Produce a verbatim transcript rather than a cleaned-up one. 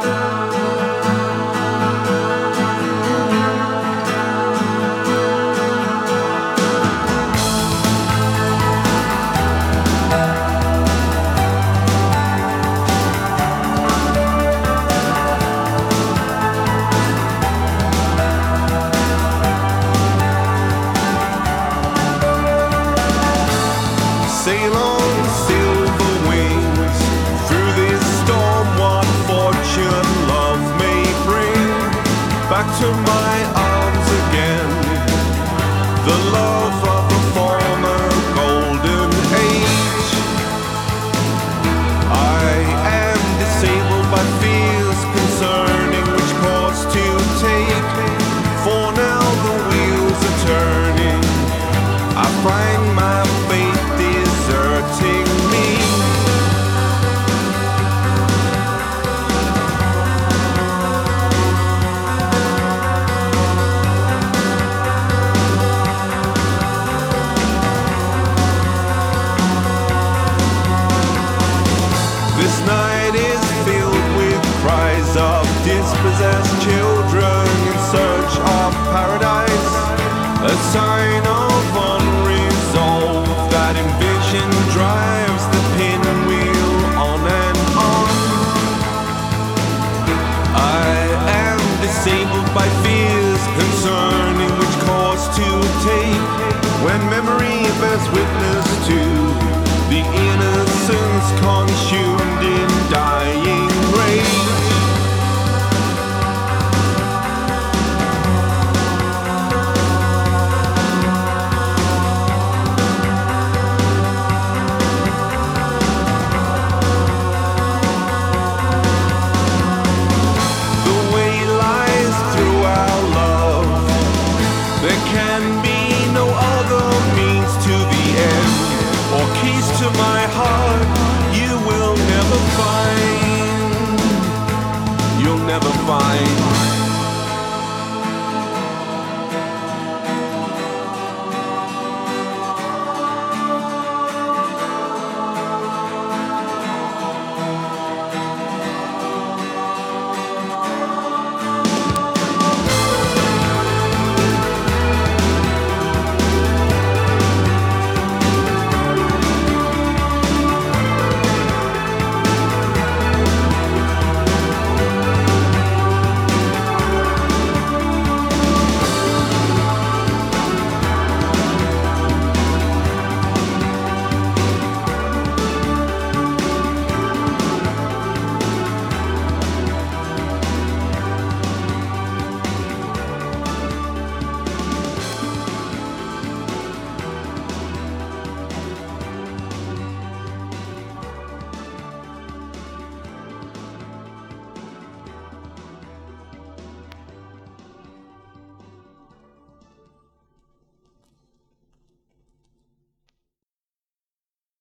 Sail on silver wings through this storm, what fortune love may bring. Back to my arms again, the love of a former golden age. I am disabled by fears concerning which course to take, for now the wheels are turning. I find my fate deserting me. This night is filled with cries of dispossessed children in search of paradise, a sign of unresolved that envision drives the pinwheel on and on. I am disabled by fears concerning which course to take, when memory bears witness